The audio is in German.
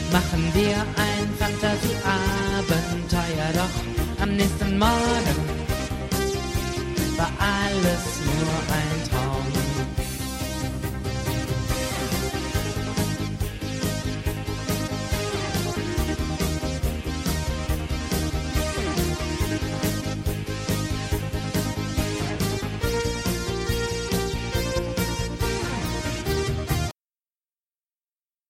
machen wir ein Fantasieabenteuer, doch am nächsten Morgen